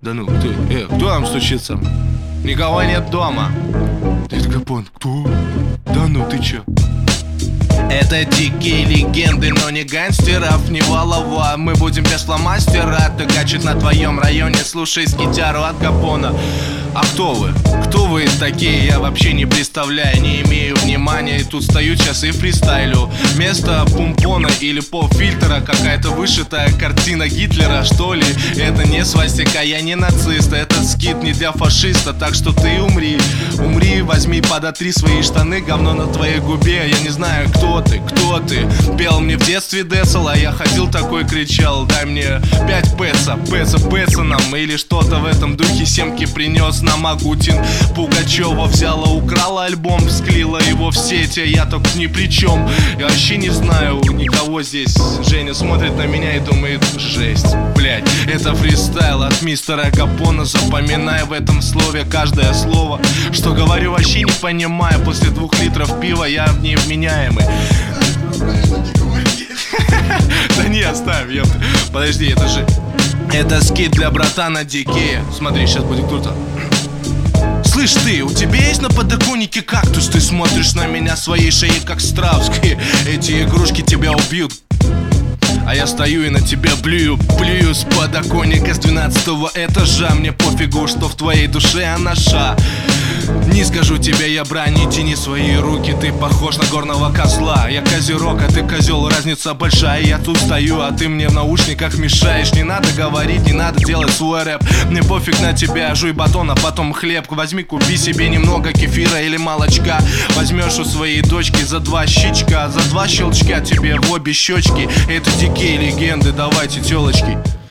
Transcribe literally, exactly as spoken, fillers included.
Да ну, кто, э, кто там стучится? Никого нет дома. Дед Гапон, кто? Да ну, ты чё? Это дикие легенды, но не гангстеров, не Валова. Мы будем без фломастера, тыгачит на твоем районе. Слушай скитяру от Гапона. А кто вы? Кто вы такие? Я вообще не представляю, не имею внимания. И тут стою сейчас и фристайлю. Вместо пумпона или поп-фильтра какая-то вышитая картина Гитлера, что ли? Это не свастика, я не нацист. Это скит не для фашиста, так что ты умри. Умри, возьми, подотри свои штаны. Говно на твоей губе, я не знаю, кто ты, кто ты. Пел мне в детстве Децл, а я ходил такой, кричал: дай мне пять пеца, пеца, пеца нам. Или что-то в этом духе. Семки принес нам Агутин. Пугачева взяла, украла альбом, всклила его в сети. Я только ни при чем. Я вообще не знаю никого здесь. Женя смотрит на меня и думает: жесть, блять, это фристайл от мистера Гапона. Запоминай в этом слове каждое слово, что говорю, вообще не понимаю. После двух литров пива я невменяемый. Да не, оставь, ёпта. Подожди, это же... Это скит для братана Дикея. Смотри, сейчас будет круто. Слышь ты, у тебя есть на подоконнике кактус? Ты смотришь на меня своей шеей, как Стравский. Эти игрушки тебя убьют, а я стою и на тебя плюю, плюю с подоконника с двенадцатого этажа. Мне пофигу, что в твоей душе анаша. Не скажу тебе я брань, не тяни свои руки. Ты похож на горного козла. Я козерог, а ты козел, разница большая. Я тут стою, а ты мне в наушниках мешаешь. Не надо говорить, не надо делать свой рэп. Мне пофиг на тебя, жуй батон, а потом хлеб. Возьми, купи себе немного кефира или молочка. Возьмешь у своей дочки за два щичка, за два щелчка тебе в обе щечки. Это дикие легенды, давайте, телочки.